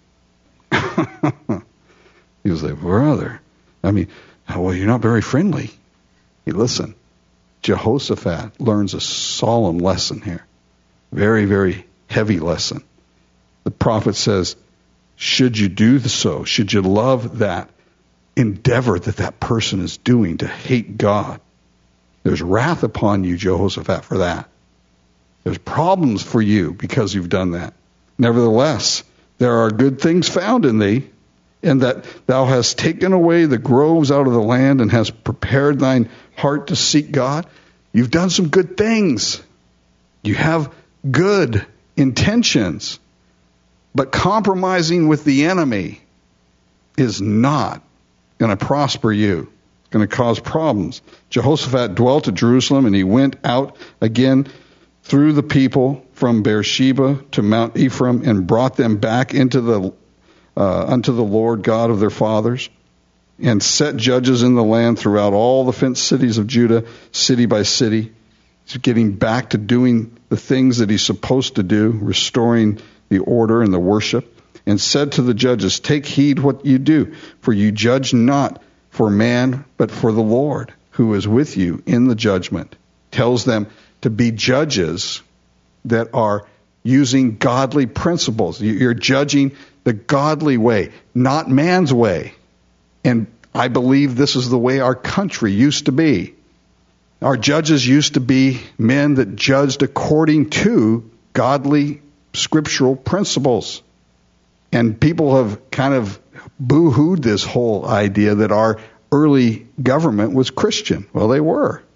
He was like, brother, I mean, well, you're not very friendly. Hey, listen, Jehoshaphat learns a solemn lesson here. Very, very heavy lesson. The prophet says, should you do so? Should you love that endeavor that that person is doing to hate God? There's wrath upon you, Jehoshaphat, for that. There's problems for you because you've done that. Nevertheless, there are good things found in thee, and that thou hast taken away the groves out of the land and hast prepared thine heart to seek God. You've done some good things. You have good intentions. But compromising with the enemy is not going to prosper you. It's going to cause problems. Jehoshaphat dwelt at Jerusalem, and he went out again through the people from Beersheba to Mount Ephraim, and brought them back into the unto the Lord God of their fathers, and set judges in the land throughout all the fenced cities of Judah, city by city. He's getting back to doing the things that he's supposed to do, restoring the order and the worship, and said to the judges, take heed what you do, for you judge not for man, but for the Lord, who is with you in the judgment. Tells them to be judges that are using godly principles. You're judging the godly way, not man's way. And I believe this is the way our country used to be. Our judges used to be men that judged according to godly scriptural principles. And people have kind of boo-hooed this whole idea that our early government was Christian. Well, they were.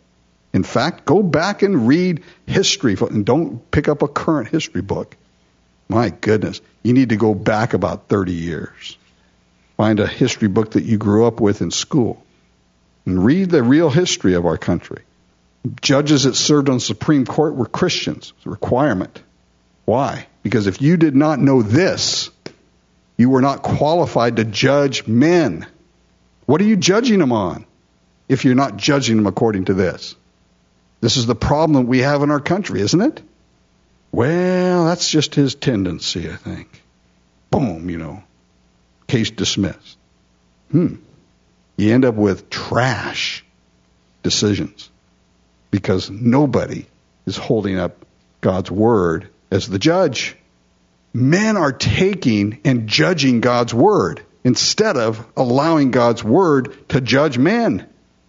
In fact, go back and read history, and don't pick up a current history book. My goodness, you need to go back about 30 years. Find a history book that you grew up with in school and read the real history of our country. Judges that served on Supreme Court were Christians. It's a requirement. Why? Because if you did not know this, you were not qualified to judge men. What are you judging them on if you're not judging them according to this? This is the problem that we have in our country, isn't it? Well, that's just his tendency, I think. Boom, case dismissed. You end up with trash decisions because nobody is holding up God's word as the judge. Men are taking and judging God's word instead of allowing God's word to judge men.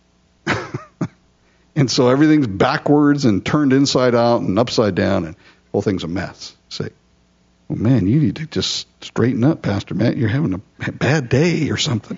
And so everything's backwards and turned inside out and upside down, and the whole thing's a mess. Say, well, man, you need to just straighten up, Pastor Matt. You're having a bad day or something.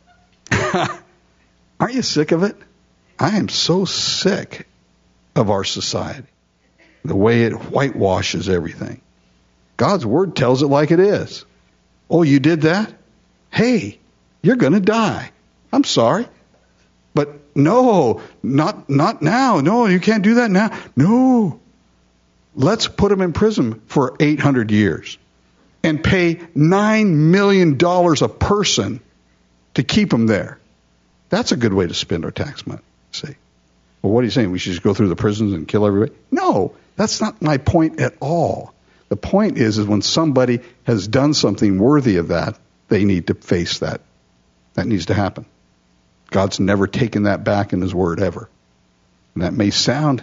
Aren't you sick of it? I am so sick of our society, the way it whitewashes everything. God's word tells it like it is. Oh, you did that? Hey, you're going to die. I'm sorry. But no, not now. No, you can't do that now. No. Let's put him in prison for 800 years and pay $9 million a person to keep him there. That's a good way to spend our tax money. See? Well, what are you saying? We should just go through the prisons and kill everybody? No, that's not my point at all. The point is when somebody has done something worthy of that, they need to face that. That needs to happen. God's never taken that back in his word ever. And that may sound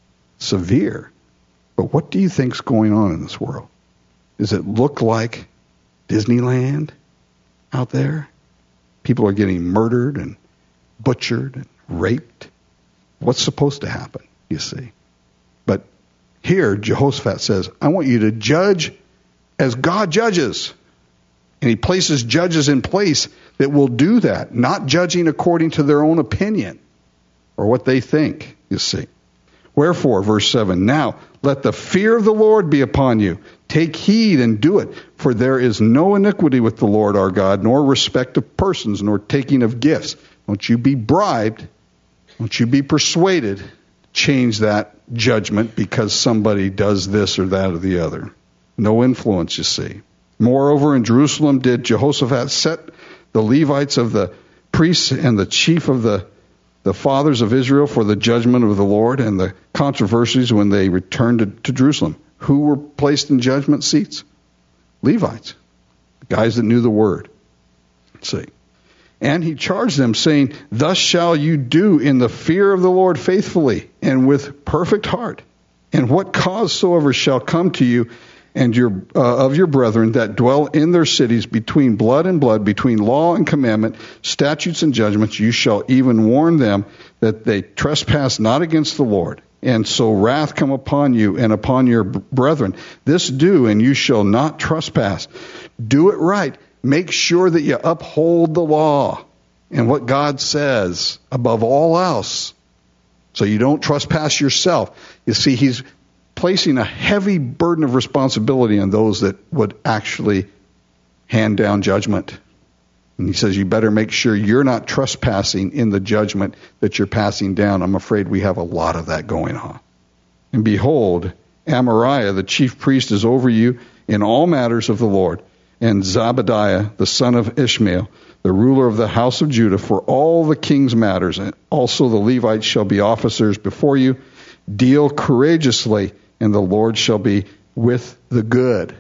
severe, but what do you think's going on in this world? Does it look like Disneyland out there? People are getting murdered and butchered and raped. What's supposed to happen, you see? But here, Jehoshaphat says, I want you to judge as God judges. And he places judges in place that will do that, not judging according to their own opinion or what they think, you see. Wherefore, verse 7, now let the fear of the Lord be upon you. Take heed and do it, for there is no iniquity with the Lord our God, nor respect of persons, nor taking of gifts. Don't you be bribed. Don't you be persuaded. Change that judgment because somebody does this or that or the other. No influence, you see. Moreover, in Jerusalem did Jehoshaphat set the Levites of the priests and the chief of the fathers of Israel for the judgment of the Lord and the controversies when they returned to Jerusalem. Who were placed in judgment seats? Levites, the guys that knew the word. Let's see. And he charged them, saying, thus shall you do in the fear of the Lord faithfully and with perfect heart. And what cause soever shall come to you and of your brethren that dwell in their cities between blood and blood, between law and commandment, statutes and judgments, you shall even warn them that they trespass not against the Lord. And so wrath come upon you and upon your brethren. This do, and you shall not trespass. Do it right. Make sure that you uphold the law and what God says above all else, so you don't trespass yourself. You see, he's placing a heavy burden of responsibility on those that would actually hand down judgment. And he says, you better make sure you're not trespassing in the judgment that you're passing down. I'm afraid we have a lot of that going on. And behold, Amariah, the chief priest, is over you in all matters of the Lord. And Zebadiah, the son of Ishmael, the ruler of the house of Judah, for all the king's matters. And also the Levites shall be officers before you. Deal courageously, and the Lord shall be with the good.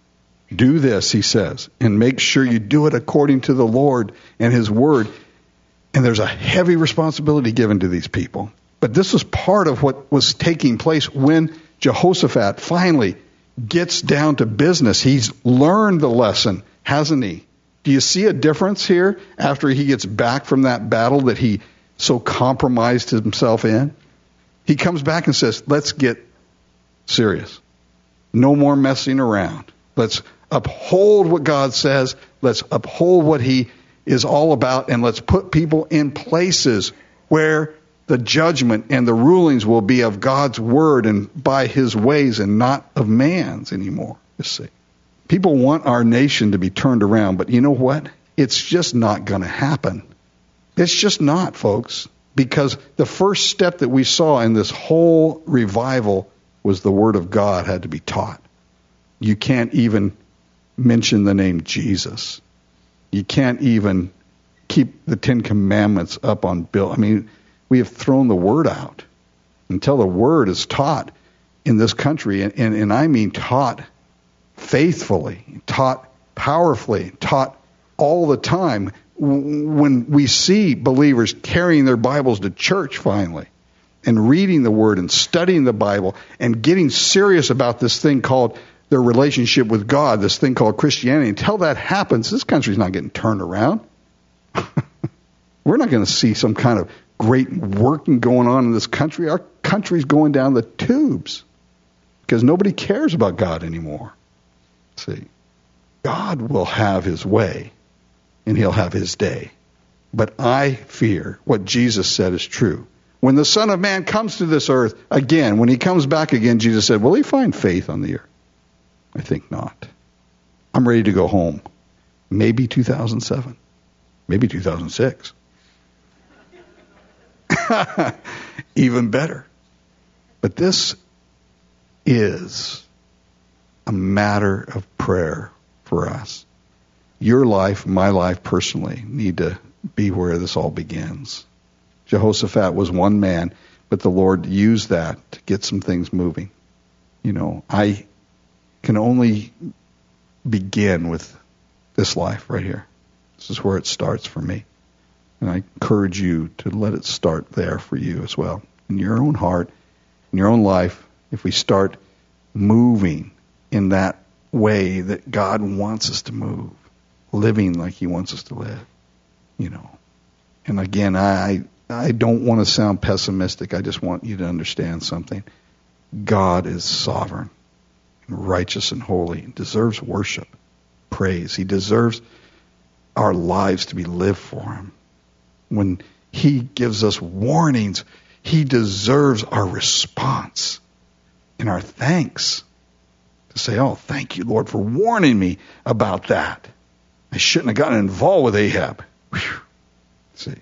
Do this, he says, and make sure you do it according to the Lord and his word. And there's a heavy responsibility given to these people. But this was part of what was taking place when Jehoshaphat finally gets down to business. He's learned the lesson, hasn't he? Do you see a difference here after he gets back from that battle that he so compromised himself in? He comes back and says, let's get serious. No more messing around. Let's uphold what God says. Let's uphold what he is all about. And let's put people in places where The judgment and the rulings will be of God's word and by his ways and not of man's anymore, you see. People want our nation to be turned around, but you know what? It's just not going to happen. It's just not, folks, because the first step that we saw in this whole revival was the word of God had to be taught. You can't even mention the name Jesus. You can't even keep the Ten Commandments up on bill. I mean, we have thrown the word out until the word is taught in this country, and I mean taught faithfully, taught powerfully, taught all the time. When we see believers carrying their Bibles to church finally and reading the Word and studying the Bible and getting serious about this thing called their relationship with God, this thing called Christianity, until that happens, this country's not getting turned around. We're not going to see some kind of great working going on in this country. Our country's going down the tubes because nobody cares about God anymore. See, God will have his way and he'll have his day. But I fear what Jesus said is true. When the Son of Man comes to this earth again, when he comes back again, Jesus said, will he find faith on the earth? I think not. I'm ready to go home. Maybe 2007. Maybe 2006. Even better. But this is a matter of prayer for us. Your life, my life personally, need to be where this all begins. Jehoshaphat was one man, but the Lord used that to get some things moving. You know, I can only begin with this life right here. This is where it starts for me. And I encourage you to let it start there for you as well. In your own heart, in your own life, if we start moving in that way that God wants us to move, living like he wants us to live, you know. And again, I don't want to sound pessimistic. I just want you to understand something. God is sovereign and righteous and holy and deserves worship, praise. He deserves our lives to be lived for him. When he gives us warnings, he deserves our response and our thanks. To say, oh, thank you, Lord, for warning me about that. I shouldn't have gotten involved with Ahab. Whew. See.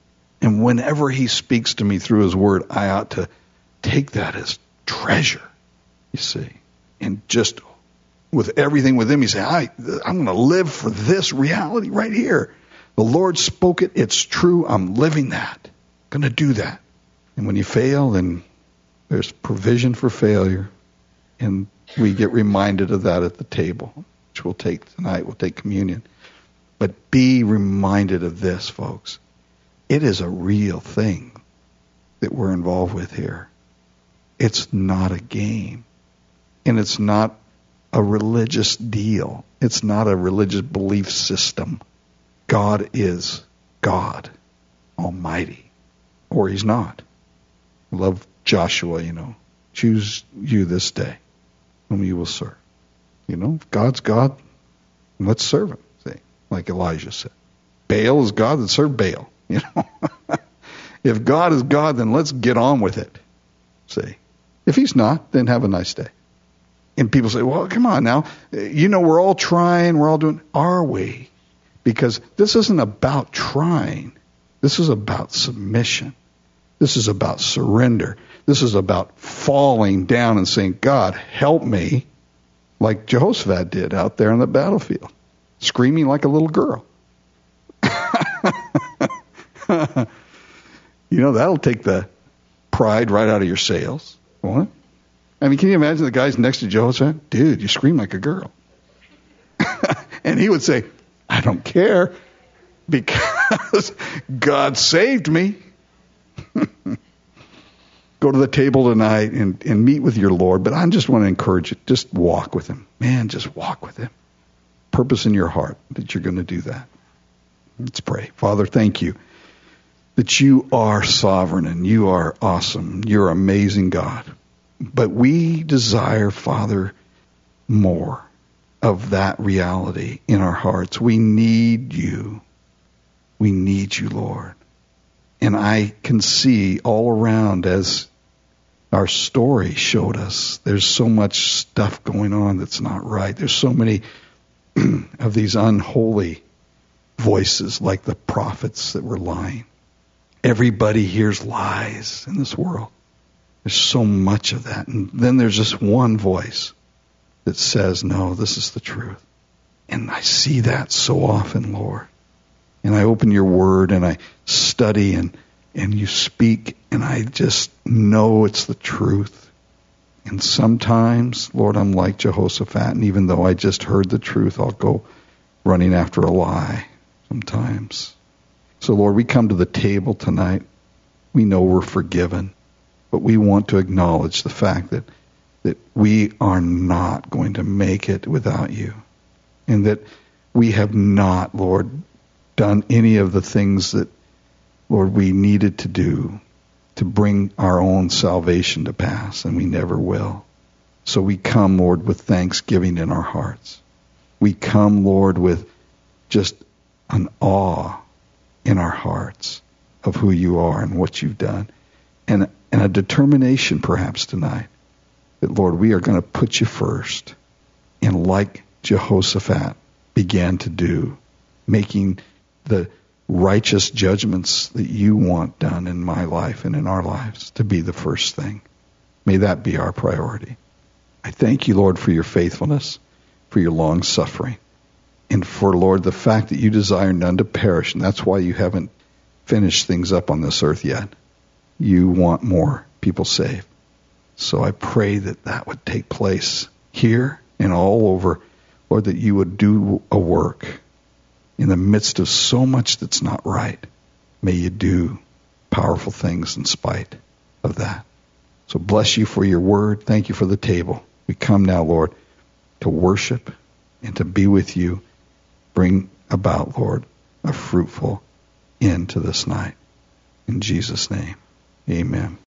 And whenever he speaks to me through his word, I ought to take that as treasure, you see. And just with everything within me, say, I'm going to live for this reality right here. The Lord spoke it. It's true. I'm living that. I'm going to do that. And when you fail, then there's provision for failure. And we get reminded of that at the table, which we'll take tonight. We'll take communion. But be reminded of this, folks. It is a real thing that we're involved with here. It's not a game. And it's not a religious deal. It's not a religious belief system. God is God Almighty. Or he's not. I love Joshua, you know. Choose you this day whom you will serve. You know, if God's God, let's serve him. See, like Elijah said. Baal is God, then serve Baal. You know, if God is God, then let's get on with it. See, if he's not, then have a nice day. And people say, well, come on now. You know, we're all trying, we're all doing. Are we? Because this isn't about trying. This is about submission. This is about surrender. This is about falling down and saying, God, help me, like Jehoshaphat did out there on the battlefield, screaming like a little girl. You know, that'll take the pride right out of your sails, won't it? I mean, can you imagine the guys next to Jehoshaphat? Dude, you scream like a girl. And he would say, I don't care because God saved me. Go to the table tonight and meet with your Lord. But I just want to encourage you, just walk with him. Man, just walk with him. Purpose in your heart that you're going to do that. Let's pray. Father, thank you that you are sovereign and you are awesome. You're amazing, God. But we desire, Father, more of that reality in our hearts. We need you. We need you, Lord. And I can see all around, as our story showed us, there's so much stuff going on that's not right. There's so many of these unholy voices, like the prophets that were lying. Everybody hears lies in this world. There's so much of that. And then there's just one voice that says, no, this is the truth. And I see that so often, Lord. And I open your word and I study and you speak, and I just know it's the truth. And sometimes, Lord, I'm like Jehoshaphat, and even though I just heard the truth, I'll go running after a lie sometimes. So, Lord, we come to the table tonight. We know we're forgiven, but we want to acknowledge the fact that we are not going to make it without you, and that we have not, Lord, done any of the things that, Lord, we needed to do to bring our own salvation to pass, and we never will. So we come, Lord, with thanksgiving in our hearts. We come, Lord, with just an awe in our hearts of who you are and what you've done, and a determination perhaps tonight that, Lord, we are going to put you first, and like Jehoshaphat began to do, making the righteous judgments that you want done in my life and in our lives to be the first thing. May that be our priority. I thank you, Lord, for your faithfulness, for your long suffering, and for, Lord, the fact that you desire none to perish, and that's why you haven't finished things up on this earth yet. You want more people saved. So I pray that that would take place here and all over, Lord, that you would do a work in the midst of so much that's not right. May you do powerful things in spite of that. So bless you for your word. Thank you for the table. We come now, Lord, to worship and to be with you. Bring about, Lord, a fruitful end to this night. In Jesus' name, amen.